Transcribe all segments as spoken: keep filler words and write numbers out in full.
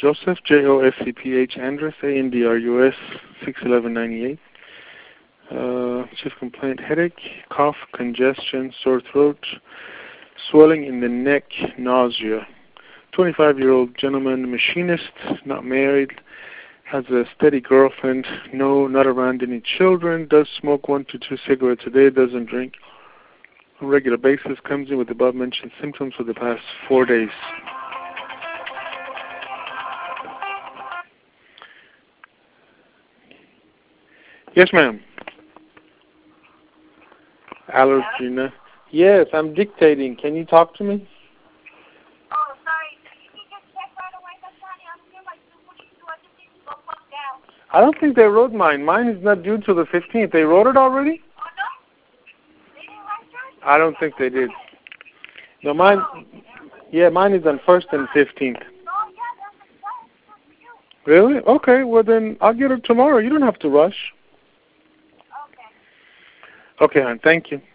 Joseph, J O S E P H, Andrus, A N D R U S, six eleven ninety-eight. Uh, chief complaint, headache, cough, congestion, sore throat, swelling in the neck, nausea. twenty-five-year-old gentleman, machinist, not married, has a steady girlfriend, no, not around any children, does smoke one to two cigarettes a day, doesn't drink on a regular basis, comes in with above-mentioned symptoms for the past four days. Yes, ma'am. Allergy. Yes, I'm dictating. Can you talk to me? Oh, sorry. Can you just check right away? That's not I'm here like two weeks, so I just need to go plug down. I don't think they wrote mine. Mine is not due till the fifteenth. They wrote it already? Oh, no? They didn't write yours? I don't think they did. No, mine, yeah, mine is on first and fifteenth. Oh, yeah, that's exactly for you. Really? Okay, well then I'll get it tomorrow. You don't have to rush. Okay. Okay, hon, thank you.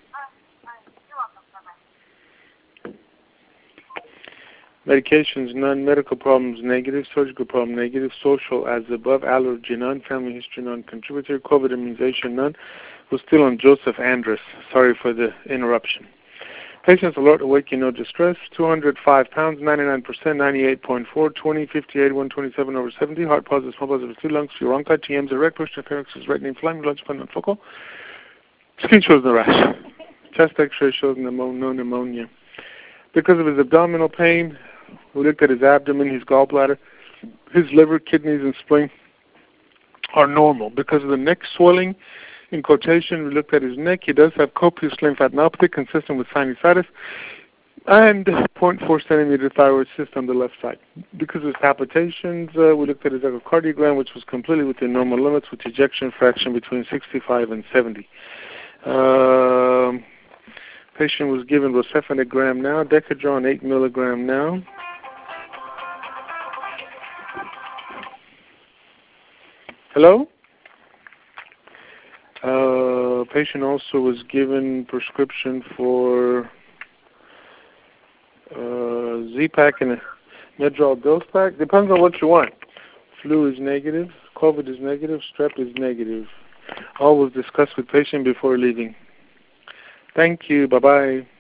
Medications, none. Medical problems, negative. Surgical problem, negative. Social, as above. Allergy, none. Family history, none. Contributor. COVID immunization, none. Was still on Joseph Andrus. Sorry for the interruption. Patients alert, awake, no distress. two hundred five pounds, ninety-nine percent, ninety-eight point four, twenty, fifty-eight, one twenty-seven over seventy. Heart positive, small positive, two lungs, two bronchi, T Ms, erect, push, pharynx is right, name, flying, blood, span, and focal. Skin shows no rash. Chest X-ray shows pneumonia, no pneumonia. Because of his abdominal pain, we looked at his abdomen, his gallbladder, his liver, kidneys, and spleen are normal. Because of the neck swelling, in quotation, we looked at his neck. He does have copious lymphadenopathy consistent with sinusitis and zero point four centimeter thyroid cyst on the left side. Because of his palpitations, uh, we looked at his echocardiogram, which was completely within normal limits with ejection fraction between sixty-five and seventy. Um, patient was given Rosefanagram now, Decadron eight milligram now. Hello? Uh, patient also was given prescription for uh, Z-Pack and a Medrol dose pack. Depends on what you want. Flu is negative, COVID is negative, strep is negative. All was discussed with patient before leaving. Thank you. Bye-bye.